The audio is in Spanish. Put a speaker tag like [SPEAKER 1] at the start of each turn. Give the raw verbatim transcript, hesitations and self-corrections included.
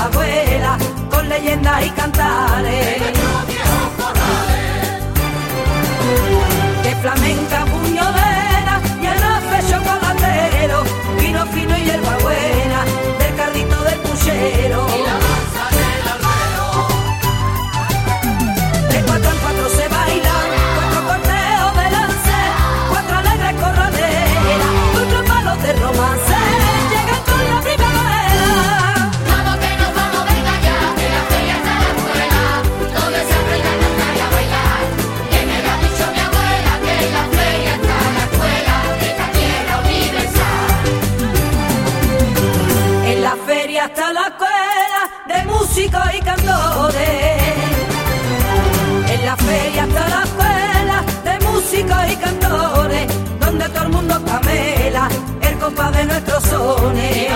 [SPEAKER 1] la abuela, con leyendas y cantares. De flamenca puñolera y el afe chocolatero, vino fino y hierba buena, del carrito del puchero. Y la danza del albero. De cuatro en cuatro se baila, cuatro corteos de lance, cuatro alegres corraleras, cuatro palos de romance, llegan con la primavera.
[SPEAKER 2] Vamos que nos vamos, venga ya, que la feria está en la escuela, donde se aprende a cantar y a bailar. Que me lo ha dicho mi abuela, que en la feria está la escuela, de esta tierra universal.
[SPEAKER 1] En la feria está la escuela de músicos y cantores. En la feria está la escuela de músicos y cantores, donde todo el mundo camela el compás de nuestros sones.